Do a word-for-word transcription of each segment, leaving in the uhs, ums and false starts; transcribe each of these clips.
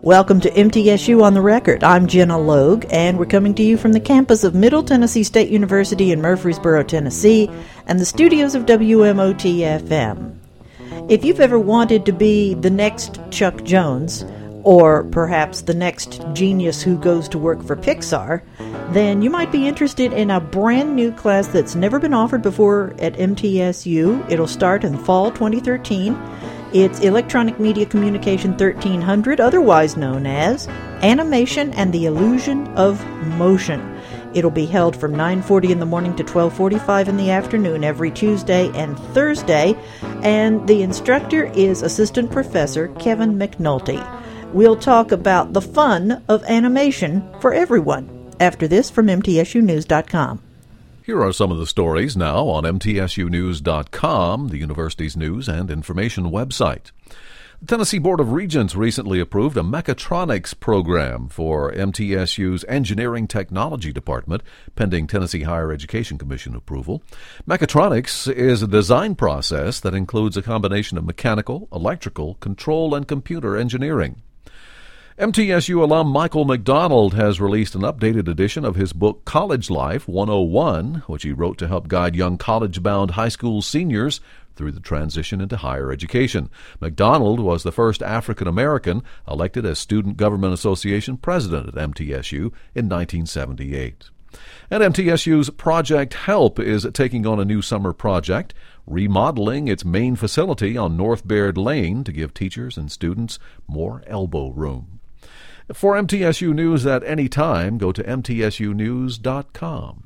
Welcome to M T S U on the Record. I'm Jenna Logue, and we're coming to you from the campus of Middle Tennessee State University in Murfreesboro, Tennessee, and the studios of W M O T F M. If you've ever wanted to be the next Chuck Jones, or perhaps the next genius who goes to work for Pixar, then you might be interested in a brand new class that's never been offered before at M T S U. It'll start in fall twenty thirteen. It's Electronic Media Communication thirteen hundred, otherwise known as Animation and the Illusion of Motion. It'll be held from nine forty in the morning to twelve forty-five in the afternoon every Tuesday and Thursday, and the instructor is Assistant Professor Kevin McNulty. We'll talk about the fun of animation for everyone after this from M T S U news dot com. Here are some of the stories now on M T S U news dot com, the university's news and information website. The Tennessee Board of Regents recently approved a mechatronics program for M T S U's Engineering Technology Department, pending Tennessee Higher Education Commission approval. Mechatronics is a design process that includes a combination of mechanical, electrical, control, and computer engineering. M T S U alum Michael McDonald has released an updated edition of his book College Life one oh one, which he wrote to help guide young college-bound high school seniors through the transition into higher education. McDonald was the first African-American elected as Student Government Association president at M T S U in nineteen seventy-eight. And M T S U's Project Help is taking on a new summer project, remodeling its main facility on North Baird Lane to give teachers and students more elbow room. For M T S U News at any time, go to M T S U news dot com.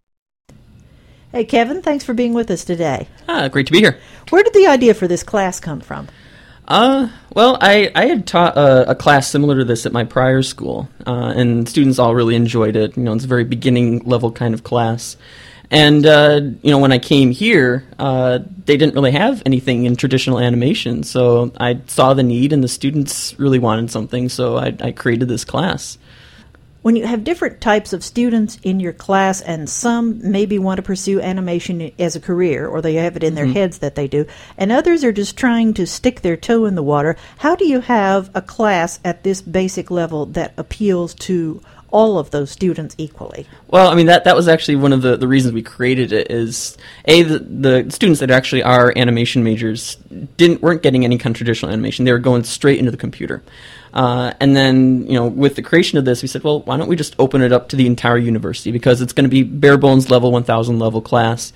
Hey, Kevin, thanks for being with us today. Ah, great to be here. Where did the idea for this class come from? Uh, well, I, I had taught a, a class similar to this at my prior school, uh, and students all really enjoyed it. You know, it's a very beginning level kind of class. And, uh, you know, when I came here, uh, they didn't really have anything in traditional animation, so I saw the need, and the students really wanted something, so I, I created this class. When you have different types of students in your class, and some maybe want to pursue animation as a career, or they have it in their mm-hmm. heads that they do, and others are just trying to stick their toe in the water, how do you have a class at this basic level that appeals to all of those students equally? Well, I mean, that, that was actually one of the, the reasons we created it is, A, the, the students that actually are animation majors didn't weren't getting any kind of traditional animation. They were going straight into the computer. Uh, and then, you know, with the creation of this, we said, well, why don't we just open it up to the entire university, because it's going to be bare bones level, one thousand level class.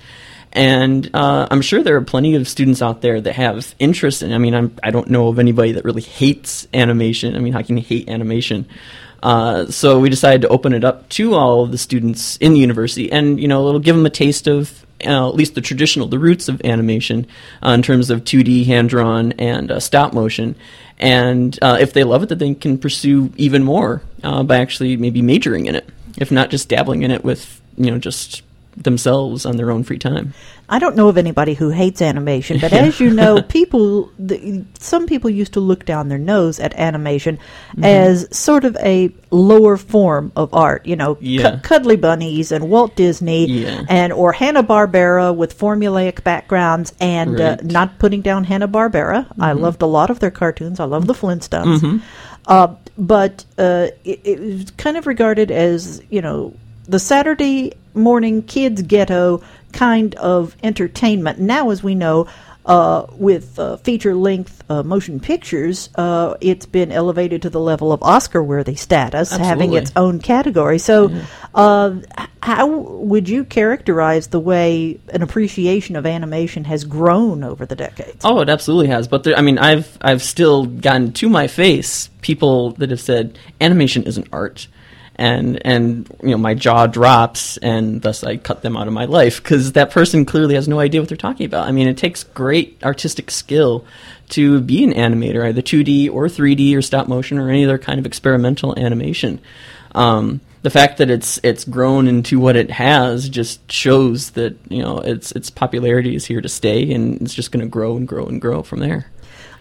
And uh, I'm sure there are plenty of students out there that have interest in, I mean, I'm, I don't know of anybody that really hates animation. I mean, how can you hate animation? Uh, so we decided to open it up to all of the students in the university, and, you know, it'll give them a taste of uh, at least the traditional, the roots of animation uh, in terms of two D, hand-drawn, and uh, stop motion. And uh, if they love it, then they can pursue even more uh, by actually maybe majoring in it, if not just dabbling in it with, you know, just themselves on their own free time. I don't know of anybody who hates animation, but as you know, people, the, some people used to look down their nose at animation mm-hmm. as sort of a lower form of art, you know, yeah. cu- Cuddly Bunnies and Walt Disney yeah. and or Hanna-Barbera with formulaic backgrounds, and right. uh, not putting down Hanna-Barbera. Mm-hmm. I loved a lot of their cartoons. I love the Flintstones. Mm-hmm. Uh, but uh, it, it was kind of regarded as, you know, the Saturday morning kids ghetto kind of entertainment. Now, as we know, uh, with uh, feature-length uh, motion pictures, uh, it's been elevated to the level of Oscar-worthy status, Absolutely. having its own category. So yeah. uh, how would you characterize the way an appreciation of animation has grown over the decades? Oh, it absolutely has. But there, I mean, I've I've still gotten to my face people that have said animation isn't art. And, and you know, my jaw drops, and thus I cut them out of my life, because that person clearly has no idea what they're talking about. I mean, it takes great artistic skill to be an animator, either two D or three D or stop motion or any other kind of experimental animation. Um, the fact that it's it's grown into what it has just shows that, you know, its its popularity is here to stay, and it's just going to grow and grow and grow from there.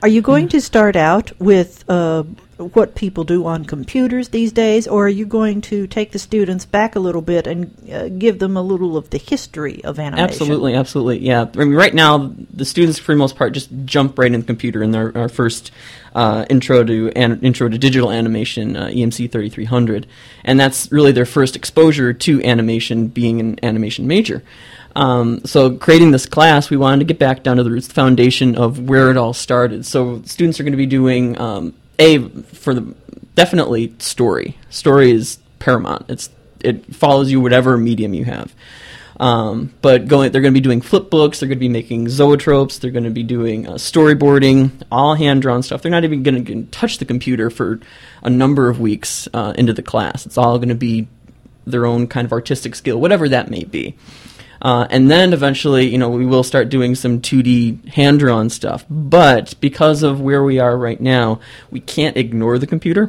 Are you going to start out with uh, what people do on computers these days, or are you going to take the students back a little bit and uh, give them a little of the history of animation? Absolutely, absolutely, yeah. I mean, right now, the students, for the most part, just jump right in the computer in their our first uh, intro to an, intro to digital animation, uh, E M C thirty-three hundred, and that's really their first exposure to animation, being an animation major. Um, so creating this class, we wanted to get back down to the roots, the foundation of where it all started. So students are going to be doing um, a for the definitely story. Story is paramount. It's it follows you whatever medium you have. Um, but going, they're going to be doing flip books. They're going to be making zoetropes. They're going to be doing uh, storyboarding, all hand drawn stuff. They're not even going to touch the computer for a number of weeks uh, into the class. It's all going to be their own kind of artistic skill, whatever that may be. Uh, and then eventually, you know, we will start doing some two D hand-drawn stuff. But because of where we are right now, we can't ignore the computer.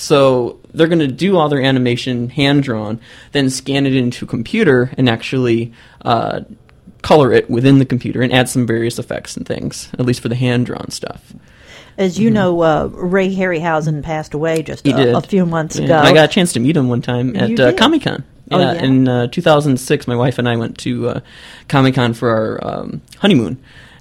So they're going to do all their animation hand-drawn, then scan it into a computer and actually uh, color it within the computer and add some various effects and things, at least for the hand-drawn stuff. As you mm-hmm. know, uh, Ray Harryhausen passed away just a, a few months yeah. ago. I got a chance to meet him one time at uh, Comic-Con. Oh, yeah, yeah. In uh, two thousand six, my wife and I went to uh, Comic-Con for our um, honeymoon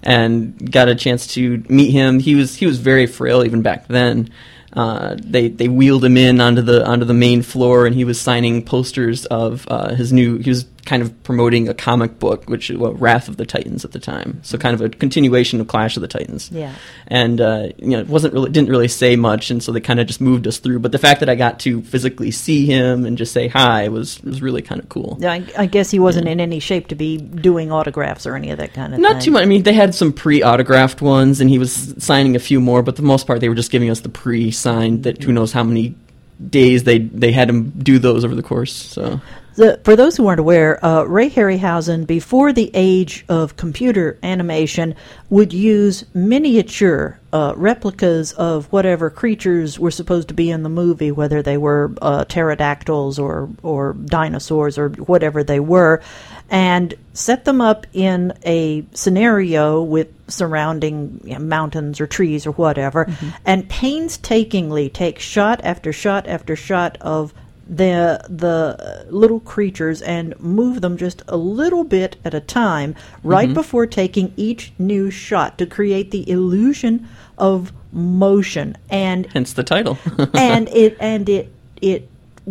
and got a chance to meet him. He was he was very frail even back then. Uh, they they wheeled him in onto the onto the main floor, and he was signing posters of uh, his new. He was kind of promoting a comic book, which was well, Wrath of the Titans at the time. So kind of a continuation of Clash of the Titans. Yeah. And uh, you know, it wasn't really didn't really say much, and so they kind of just moved us through. But the fact that I got to physically see him and just say hi was was really kind of cool. Yeah, I, I guess he wasn't yeah. in any shape to be doing autographs or any of that kind of Not thing. Not too much. I mean, they had some pre-autographed ones, and he was signing a few more. But for the most part, they were just giving us the pre-signed. That who knows how many days they they had him do those over the course. So. The, for those who aren't aware, uh, Ray Harryhausen, before the age of computer animation, would use miniature uh, replicas of whatever creatures were supposed to be in the movie, whether they were uh, pterodactyls or, or dinosaurs or whatever they were, and set them up in a scenario with surrounding you know, mountains or trees or whatever, mm-hmm. and painstakingly take shot after shot after shot of the the little creatures and move them just a little bit at a time right mm-hmm. before taking each new shot to create the illusion of motion, and hence the title. and it and it it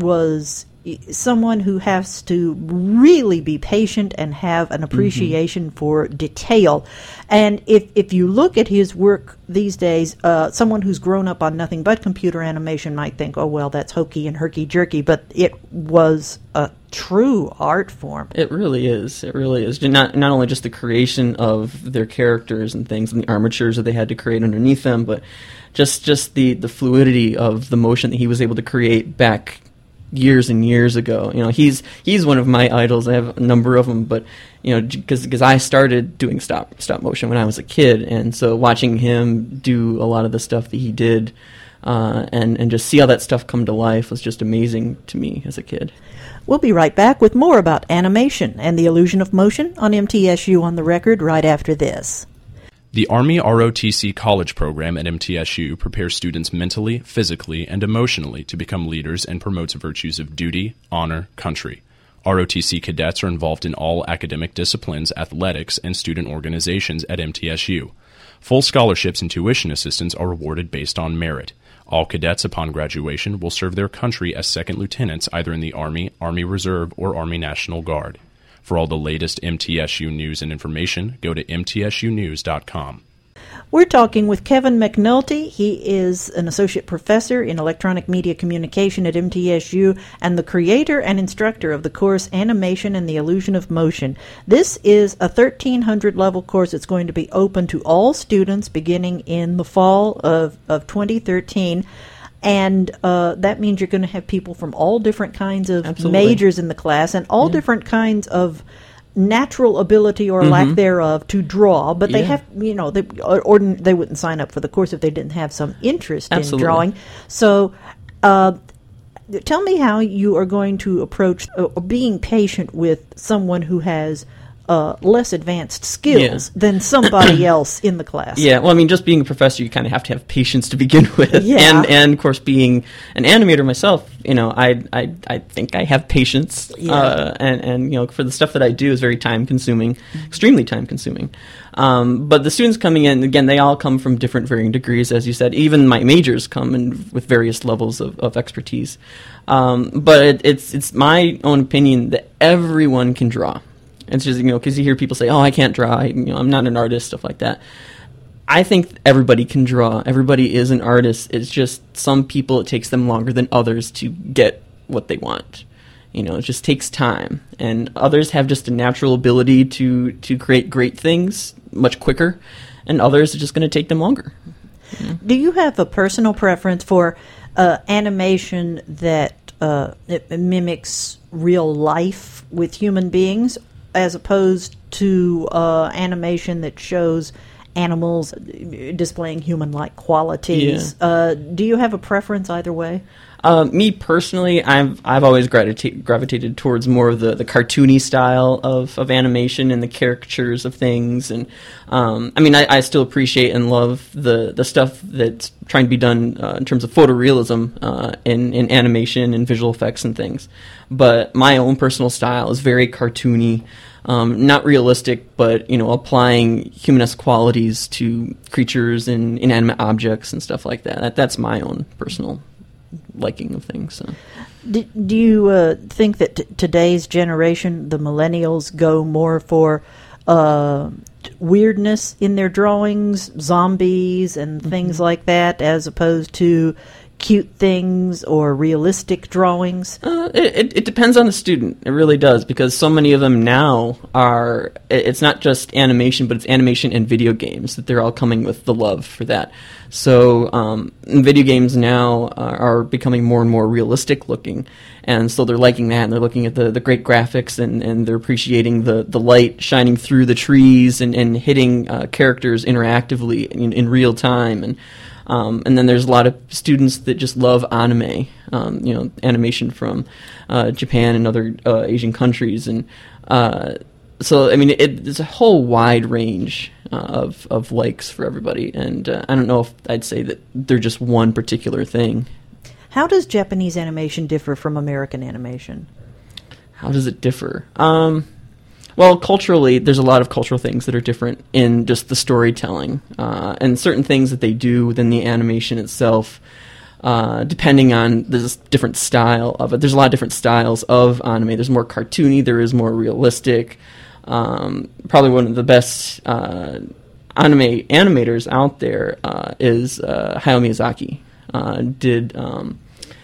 was someone who has to really be patient and have an appreciation mm-hmm. for detail. And if if you look at his work these days, uh, someone who's grown up on nothing but computer animation might think, oh, well, that's hokey and herky-jerky, but it was a true art form. It really is. It really is. Not not only just the creation of their characters and things and the armatures that they had to create underneath them, but just, just the, the fluidity of the motion that he was able to create back years and years ago. You know, he's he's one of my idols. I have a number of them, but you know, because because I started doing stop stop motion when I was a kid, and so watching him do a lot of the stuff that he did, uh, and and just see how that stuff come to life was just amazing to me as a kid. We'll be right back with more about animation and the illusion of motion on M T S U on the Record right after this. The Army R O T C College Program at M T S U prepares students mentally, physically, and emotionally to become leaders and promotes virtues of duty, honor, country. R O T C cadets are involved in all academic disciplines, athletics, and student organizations at M T S U. Full scholarships and tuition assistance are awarded based on merit. All cadets upon graduation will serve their country as second lieutenants either in the Army, Army Reserve, or Army National Guard. For all the latest M T S U news and information, go to M T S U news dot com. We're talking with Kevin McNulty. He is an associate professor in electronic media communication at M T S U and the creator and instructor of the course Animation and the Illusion of Motion. This is a thirteen hundred level course. It's going to be open to all students beginning in the fall of, of twenty thirteen. And uh, that means you're going to have people from all different kinds of Absolutely. majors in the class and all yeah. different kinds of natural ability or mm-hmm. lack thereof to draw. But they yeah. have, you know, they, or, they wouldn't sign up for the course if they didn't have some interest Absolutely. in drawing. So uh, tell me how you are going to approach uh, being patient with someone who has uh, less advanced skills Yeah. than somebody else in the class. Yeah, well, I mean, just being a professor, you kind of have to have patience to begin with, Yeah. and and of course, being an animator myself, you know, I I, I think I have patience, Yeah. uh, and and you know, for the stuff that I do is very time consuming, extremely time consuming. Um, but the students coming in, again, they all come from different varying degrees, as you said. Even my majors come in with various levels of, of expertise. Um, but it, it's it's my own opinion that everyone can draw. It's just, you know, because you hear people say, "Oh, I can't draw. I, you know, I'm not an artist," stuff like that. I think everybody can draw. Everybody is an artist. It's just some people, it takes them longer than others to get what they want. You know, it just takes time. And others have just a natural ability to, to create great things much quicker, and others are just going to take them longer. Yeah. Do you have a personal preference for uh, animation that uh, it mimics real life with human beings, as opposed to uh, animation that shows animals displaying human-like qualities? Yeah. Uh, do you have a preference either way? Uh, me personally, I've I've always gravita- gravitated towards more of the, the cartoony style of, of animation and the caricatures of things. And um, I mean, I, I still appreciate and love the, the stuff that's trying to be done uh, in terms of photorealism uh, in, in animation and visual effects and things. But my own personal style is very cartoony, um, not realistic, but you know, applying humanesque qualities to creatures and inanimate objects and stuff like that. that that's my own personal liking of things. So. Do, do you uh, think that t- today's generation, the millennials, go more for uh, t- weirdness in their drawings, zombies and mm-hmm. things like that, as opposed to cute things or realistic drawings? Uh, it, it, it depends on the student. It really does, because so many of them now are, it's not just animation, but it's animation and video games, that they're all coming with the love for that. So um, video games now are, are becoming more and more realistic looking, and so they're liking that, and they're looking at the, the great graphics, and, and they're appreciating the, the light shining through the trees and, and hitting uh, characters interactively in, in real time. And Um, and then there's a lot of students that just love anime, um, you know, animation from uh, Japan and other uh, Asian countries. And uh, so, I mean, it, it's a whole wide range uh, of, of likes for everybody. And uh, I don't know if I'd say that they're just one particular thing. How does Japanese animation differ from American animation? How does it differ? Um... Well, culturally, there's a lot of cultural things that are different in just the storytelling, uh, and certain things that they do within the animation itself, uh, depending on the different style of it. There's a lot of different styles of anime. There's more cartoony, there is more realistic. Um, probably one of the best uh, anime animators out there uh, is uh, Hayao Miyazaki. Uh, did, um,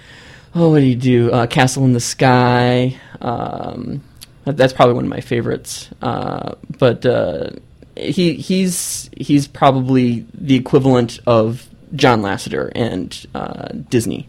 oh, what did he do? Uh, Castle in the Sky, um... That's probably one of my favorites. Uh, but uh, he he's he's probably the equivalent of John Lasseter and uh, Disney.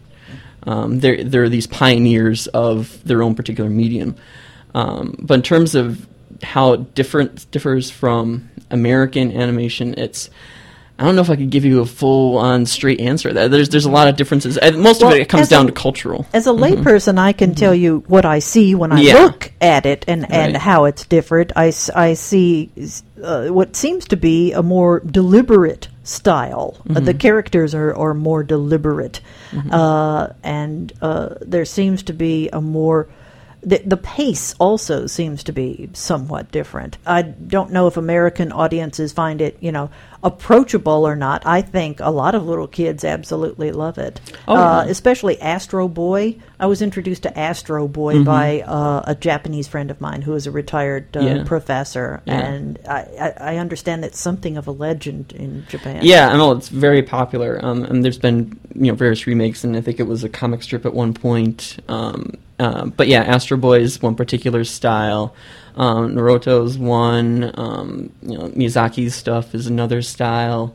Um, they're they're these pioneers of their own particular medium. Um, but in terms of how it different differs from American animation, it's I don't know if I could give you a full-on straight answer. There's there's a lot of differences. Most well, of it, it comes down a, to cultural. As a mm-hmm. layperson, I can mm-hmm. tell you what I see when I yeah. look at it and, and right. how it's different. I, I see uh, what seems to be a more deliberate style. Mm-hmm. Uh, the characters are, are more deliberate. Mm-hmm. Uh, and uh, there seems to be a more... The, the pace also seems to be somewhat different. I don't know if American audiences find it, you know, approachable or not. I think a lot of little kids absolutely love it, oh, uh, yeah. especially Astro Boy. I was introduced to Astro Boy mm-hmm. by uh, a Japanese friend of mine who is a retired uh, yeah. professor, yeah. and I, I, I understand that's something of a legend in Japan. Yeah, I know it's very popular, um, and there's been you know various remakes, and I think it was a comic strip at one point. Um, Um, but yeah, Astro Boy is one particular style. Um, Naruto's one. Um, you know, Miyazaki's stuff is another style.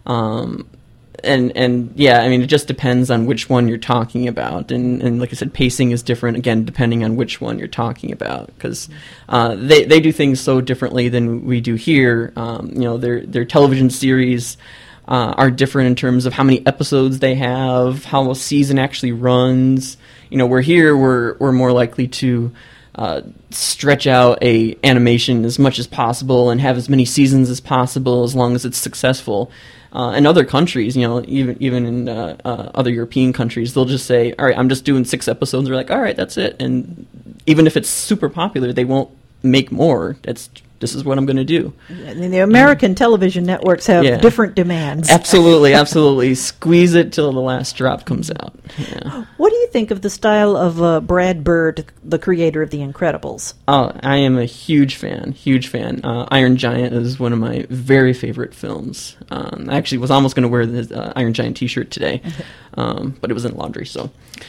Um, and and yeah, I mean, it just depends on which one you're talking about. And, and like I said, pacing is different again depending on which one you're talking about, because uh, they they do things so differently than we do here. Um, you know, their their television series uh, are different in terms of how many episodes they have, how a season actually runs. You know, we're here, we're we're more likely to uh, stretch out a animation as much as possible and have as many seasons as possible as long as it's successful. Uh, in other countries, you know, even even in uh, uh, other European countries, they'll just say, all right, I'm just doing six episodes. They're like, all right, that's it. And even if it's super popular, they won't make more. That's This is what I'm going to do. I mean, the American television networks have Yeah. different demands. Absolutely, absolutely. Squeeze it till the last drop comes out. Yeah. What do you think of the style of uh, Brad Bird, the creator of The Incredibles? Oh, I am a huge fan, huge fan. Uh, Iron Giant is one of my very favorite films. Um, I actually was almost going to wear the uh, Iron Giant T-shirt today, um, but it was in laundry. So,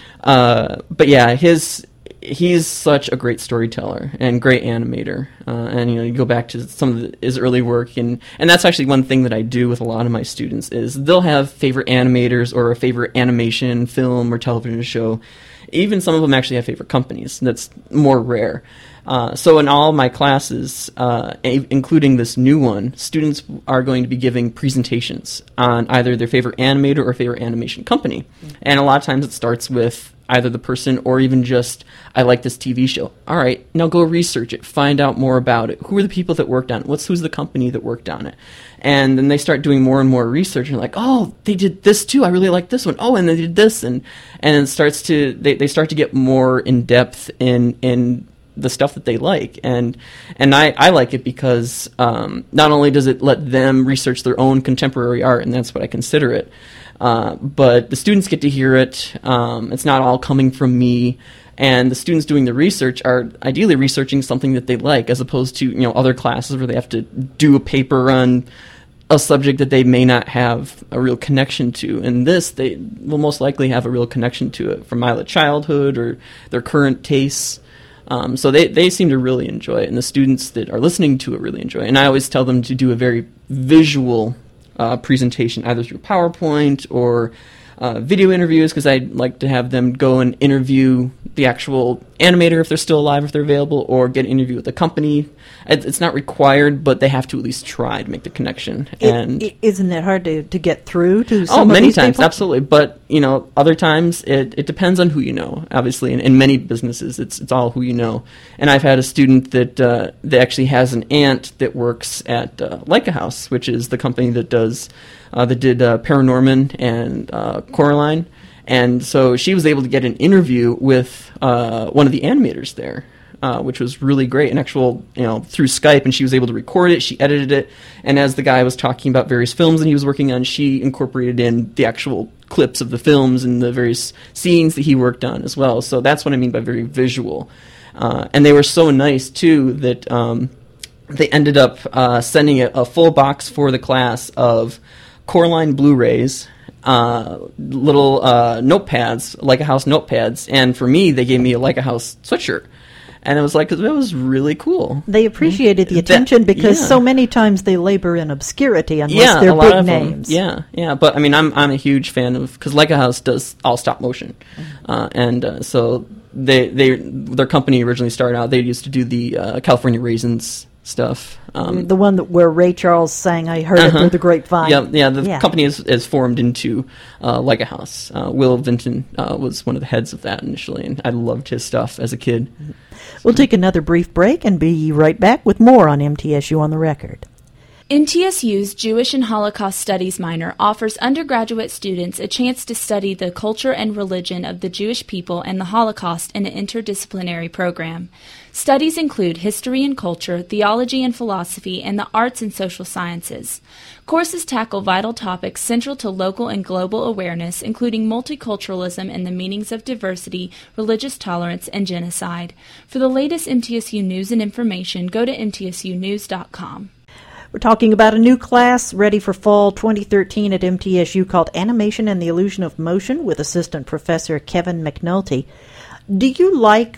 uh, but yeah, his he's such a great storyteller and great animator. Uh, and you know, you go back to some of the, his early work, and and that's actually one thing that I do with a lot of my students is they'll have favorite animators or a favorite animation, film, or television show. Even some of them actually have favorite companies. That's more rare. Uh, so in all my classes, uh, a- including this new one, students are going to be giving presentations on either their favorite animator or favorite animation company. Mm-hmm. And a lot of times it starts with either the person or even just, I like this T V show. All right, now go research it. Find out more about it. Who are the people that worked on it? What's Who's the company that worked on it? And then they start doing more and more research and like, oh, they did this too. I really like this one. Oh, and they did this. And and it starts to, they, they start to get more in depth in, in the stuff that they like. And and I, I like it because um, not only does it let them research their own contemporary art, and that's what I consider it, uh, but the students get to hear it. Um, it's not all coming from me. And the students doing the research are ideally researching something that they like, as opposed to, you know, other classes where they have to do a paper on a subject that they may not have a real connection to. In this, they will most likely have a real connection to it from either childhood or their current tastes. Um, so they, they seem to really enjoy it, and the students that are listening to it really enjoy it. And I always tell them to do a very visual uh, presentation, either through PowerPoint or uh, video interviews, because I'd like to have them go and interview the actual animator if they're still alive, if they're available, or get an interview with the company. It's not required, but they have to at least try to make the connection. It, and it, isn't it hard to, to get through to some oh, of many these times, people? absolutely. But you know, other times it, it depends on who you know. Obviously, in, in many businesses, it's it's all who you know. And I've had a student that uh, that actually has an aunt that works at uh, Leica House, which is the company that does uh, that did uh, Paranorman and uh, Coraline. And so she was able to get an interview with uh, one of the animators there, uh, which was really great. An actual, you know, through Skype, and she was able to record it. She edited it, and as the guy was talking about various films that he was working on, she incorporated in the actual clips of the films and the various scenes that he worked on as well. So that's what I mean by very visual. Uh, and they were so nice too that um, they ended up uh, sending a, a full box for the class of Coraline Blu-rays. Uh, little uh, notepads, Leica House notepads, and for me, they gave me a Leica House sweatshirt, and it was like, it was really cool. They appreciated the That- attention because yeah. so many times they labor in obscurity unless Yeah, they're a lot big of them. names. Yeah, yeah, but I mean, I'm I'm a huge fan of, because Leica House does all stop motion, uh, and uh, so they they their company originally started out. They used to do the uh, California Raisins stuff. Um, The one that where Ray Charles sang, I heard Uh-huh. it through the grapevine. Yeah, yeah. The Yeah. company is, is formed into uh, Leica House. Uh, Will Vinton uh, was one of the heads of that initially, and I loved his stuff as a kid. We'll take another brief break and be right back with more on M T S U on the Record. M T S U's Jewish and Holocaust Studies minor offers undergraduate students a chance to study the culture and religion of the Jewish people and the Holocaust in an interdisciplinary program. Studies include history and culture, theology and philosophy, and the arts and social sciences. Courses tackle vital topics central to local and global awareness, including multiculturalism and the meanings of diversity, religious tolerance, and genocide. For the latest M T S U news and information, go to m t s u news dot com. We're talking about a new class ready for fall twenty thirteen at M T S U called Animation and the Illusion of Motion with Assistant Professor Kevin McNulty. Do you like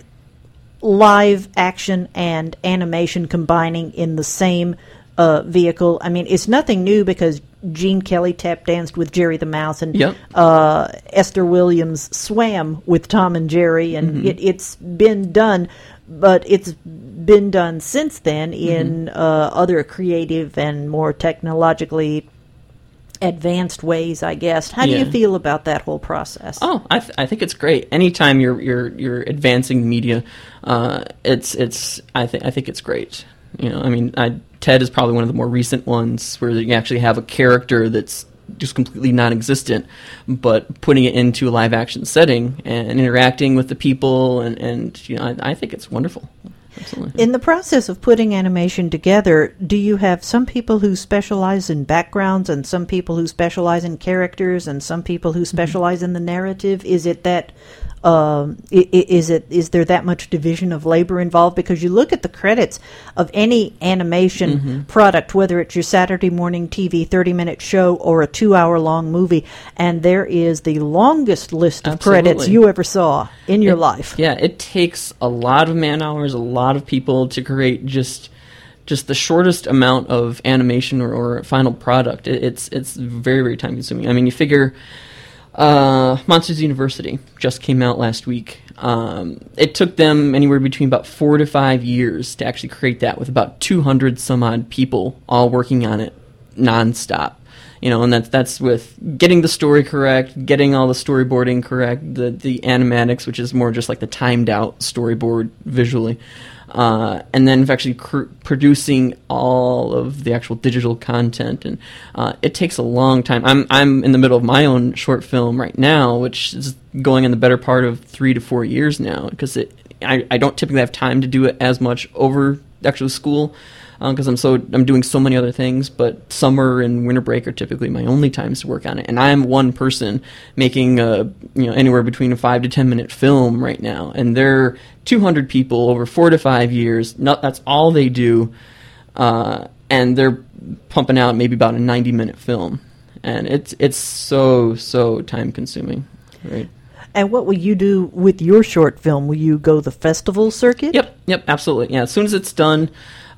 live action and animation combining in the same uh, vehicle? I mean, it's nothing new because Gene Kelly tap danced with Jerry the Mouse, and Yep. uh, Esther Williams swam with Tom and Jerry, and Mm-hmm. it, it's been done, but it's been done since then in Mm-hmm. uh, other creative and more technologically advanced ways, I guess. How do Yeah. you feel about that whole process? Oh, I, th- I think it's great. Anytime you're you're you're advancing media, uh, it's it's I think I think it's great. You know, I mean, I, Ted is probably one of the more recent ones where you actually have a character that's just completely non-existent, but putting it into a live action setting and interacting with the people, and, and you know, I, I think it's wonderful. Absolutely. In the process of putting animation together, do you have some people who specialize in backgrounds and some people who specialize in characters and some people who specialize in the narrative? Is it that um, i- i- is it is there that much division of labor involved? Because you look at the credits of any animation Mm-hmm. product, whether it's your Saturday morning T V thirty-minute show or a two-hour-long movie, and there is the longest list of Absolutely. credits you ever saw in your It- life. Yeah, it takes a lot of man hours, a lot of people to create just just the shortest amount of animation or, or final product. It, it's it's very very time consuming. I mean, you figure uh, Monsters University just came out last week. Um, it took them anywhere between about four to five years to actually create that, with about two hundred some odd people all working on it nonstop. You know, and that's that's with getting the story correct, getting all the storyboarding correct, the the animatics, which is more just like the timed out storyboard visually, uh, and then actually cr- producing all of the actual digital content. And uh, it takes a long time. I'm I'm in the middle of my own short film right now, which is going in the better part of three to four years now, because it I, I don't typically have time to do it as much over actual school. Because uh, I'm so I'm doing so many other things, but summer and winter break are typically my only times to work on it. And I'm one person making a, you know, anywhere between a five to ten minute film right now, and they're two hundred people over four to five years. Not, that's all they do, uh, and they're pumping out maybe about a ninety minute film, and it's it's so so time consuming, right? And what will you do with your short film? Will you go the festival circuit? Yep, yep, absolutely. Yeah, as soon as it's done,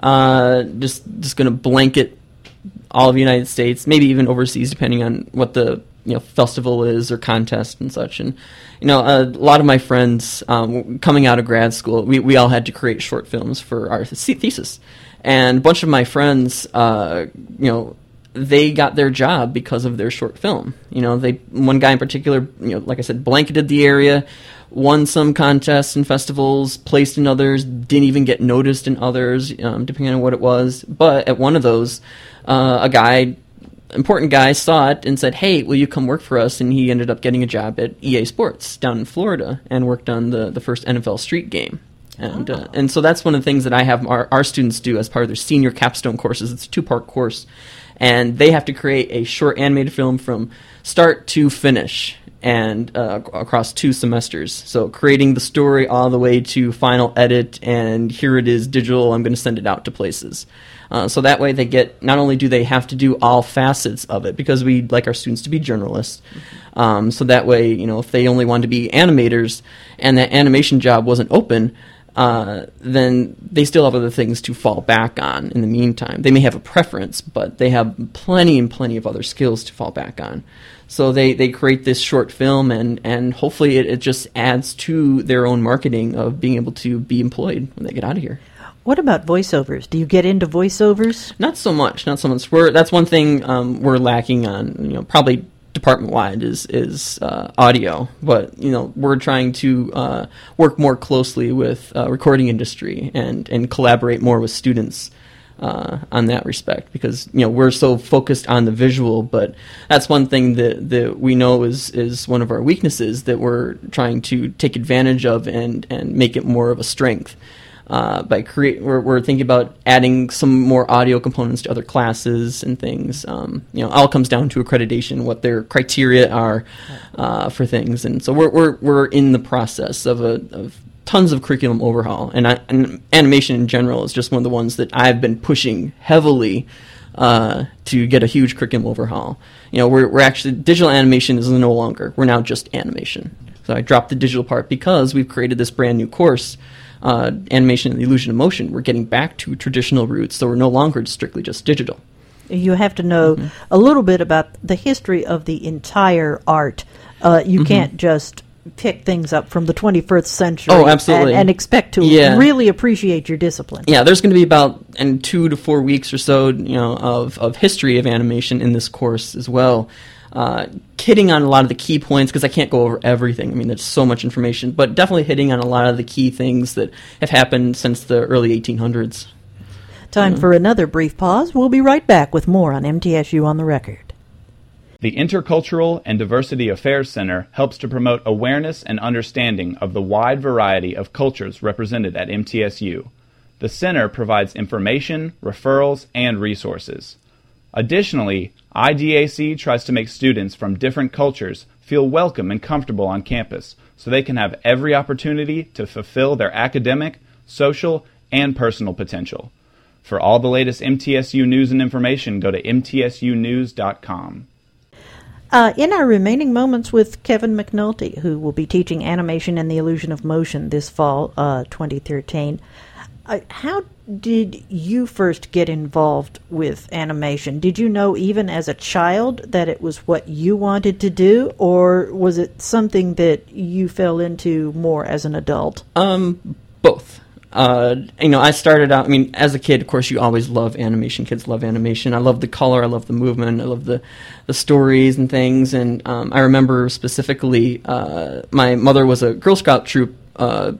uh, just just going to blanket all of the United States, maybe even overseas, depending on what the you know festival is or contest and such. And you know, a lot of my friends um, coming out of grad school, we we all had to create short films for our th- thesis, and a bunch of my friends, uh, you know. They got their job because of their short film. You know, they one guy in particular, you know, like I said, blanketed the area, won some contests and festivals, placed in others, didn't even get noticed in others, um, depending on what it was. But at one of those, uh, a guy, important guy, saw it and said, "Hey, will you come work for us?" And he ended up getting a job at E A Sports down in Florida and worked on the the first N F L Street game. And uh, and so that's one of the things that I have our, our students do as part of their senior capstone courses. It's a two-part course. And they have to create a short animated film from start to finish, and uh, across two semesters. So creating the story all the way to final edit, and here it is digital, I'm going to send it out to places. Uh, so that way they get, not only do they have to do all facets of it, because we like our students to be journalists, um, so that way, you know, if they only wanted to be animators and that animation job wasn't open, Uh, then they still have other things to fall back on in the meantime. They may have a preference, but they have plenty and plenty of other skills to fall back on. So they, they create this short film, and, and hopefully it, it just adds to their own marketing of being able to be employed when they get out of here. What about voiceovers? Do you get into voiceovers? Not so much, not so much. We're, that's one thing um, we're lacking on, you know, probably department-wide is is uh, audio, but you know we're trying to uh, work more closely with uh, recording industry and and collaborate more with students uh, on that respect, because you know we're so focused on the visual, but that's one thing that that we know is is one of our weaknesses that we're trying to take advantage of and and make it more of a strength. Uh, by create, we're, we're thinking about adding some more audio components to other classes and things. Um, you know, all comes down to accreditation, what their criteria are uh, for things, and so we're we're we're in the process of a of tons of curriculum overhaul. And, I, and animation in general is just one of the ones that I've been pushing heavily uh, to get a huge curriculum overhaul. You know, we're we're actually digital animation is no longer. We're now just animation. So I dropped the digital part because we've created this brand new course. Uh, animation and the illusion of motion. We're getting back to traditional roots, so we're no longer strictly just digital. You have to know mm-hmm. a little bit about the history of the entire art. Uh, you mm-hmm. can't just pick things up from the twenty-first century. Oh, absolutely. And, and expect to Yeah. really appreciate your discipline. Yeah, there's going to be about in two to four weeks or so, you know, of, of history of animation in this course as well. Uh, hitting on a lot of the key points, because I can't go over everything. I mean, there's so much information, but definitely hitting on a lot of the key things that have happened since the early eighteen hundreds. Time Yeah. for another brief pause. We'll be right back with more on M T S U On the Record. The Intercultural and Diversity Affairs Center helps to promote awareness and understanding of the wide variety of cultures represented at M T S U. The center provides information, referrals, and resources. Additionally, I D A C tries to make students from different cultures feel welcome and comfortable on campus so they can have every opportunity to fulfill their academic, social, and personal potential. For all the latest M T S U news and information, go to M T S U news dot com. Uh, in our remaining moments with Kevin McNulty, who will be teaching Animation and the Illusion of Motion this fall, uh, twenty thirteen, uh, how did you first get involved with animation? Did you know even as a child that it was what you wanted to do, or was it something that you fell into more as an adult? Um, both. Uh, you know, I started out, I mean, as a kid, of course, you always love animation. Kids love animation. I love the color. I love the movement. I love the, the stories and things. And um, I remember specifically, uh, my mother was a Girl Scout troop uh,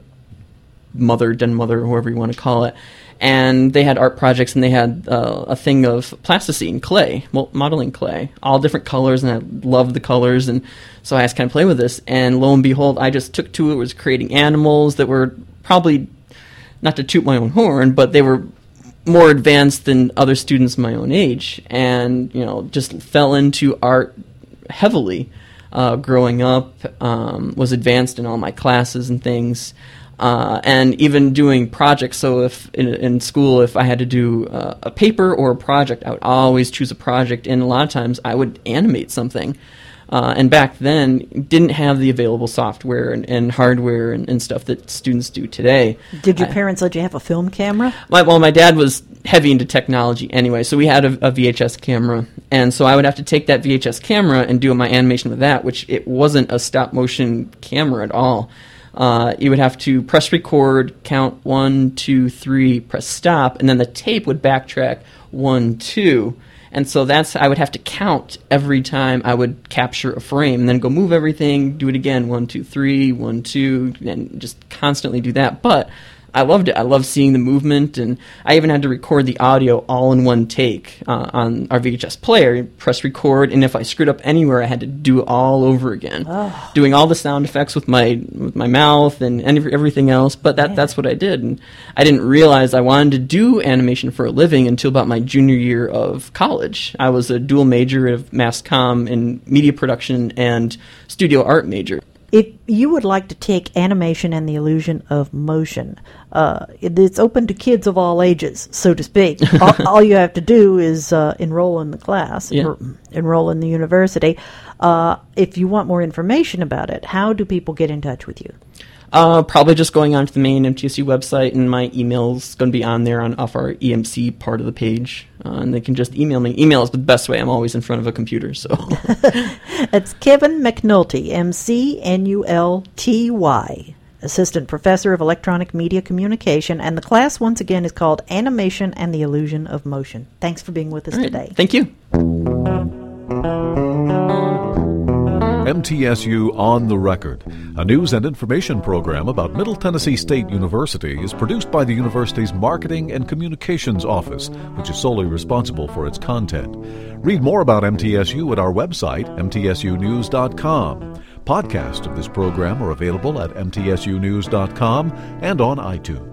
mother, den mother, whoever you want to call it. And they had art projects, and they had uh, a thing of plasticine, clay, well, modeling clay, all different colors, and I loved the colors. And so I asked, can I play with this? And lo and behold, I just took to it, was creating animals that were probably, not to toot my own horn, but they were more advanced than other students my own age, and, you know, just fell into art heavily uh, growing up, um, was advanced in all my classes and things. Uh, and even doing projects. So if in, in school, if I had to do uh, a paper or a project, I would always choose a project, and a lot of times I would animate something. Uh, and back then, didn't have the available software and, and hardware and, and stuff that students do today. Did your I, parents let you have a film camera? My, well, my dad was heavy into technology anyway, so we had a, a V H S camera, and so I would have to take that V H S camera and do my animation with that, which it wasn't a stop-motion camera at all. Uh, you would have to press record, count one, two, three, press stop, and then the tape would backtrack one, two. And so that's, I would have to count every time I would capture a frame, and then go move everything, do it again, one, two, three, one, two, and just constantly do that. But I loved it. I loved seeing the movement, and I even had to record the audio all in one take uh, on our V H S player. Press record, and if I screwed up anywhere, I had to do it all over again, oh. doing all the sound effects with my with my mouth and, and everything else. But that Man. that's what I did, and I didn't realize I wanted to do animation for a living until about my junior year of college. I was a dual major of mass comm and media production and studio art major. If you would like to take Animation and the Illusion of Motion, uh, it, it's open to kids of all ages, so to speak. all, all you have to do is uh, enroll in the class, Yeah. or enroll in the university. Uh, if you want more information about it, how do people get in touch with you? Uh, probably just going on to the main M T S U website, and my email's going to be on there on off our E M C part of the page, uh, and they can just email me. Email is the best way. I'm always in front of a computer, so. That's Kevin McNulty, M C N U L T Y, Assistant Professor of Electronic Media Communication, and the class, once again, is called Animation and the Illusion of Motion. Thanks for being with us All right. today. Thank you. M T S U On the Record, a news and information program about Middle Tennessee State University, is produced by the university's Marketing and Communications Office, which is solely responsible for its content. Read more about M T S U at our website, M T S U news dot com. Podcasts of this program are available at M T S U news dot com and on iTunes.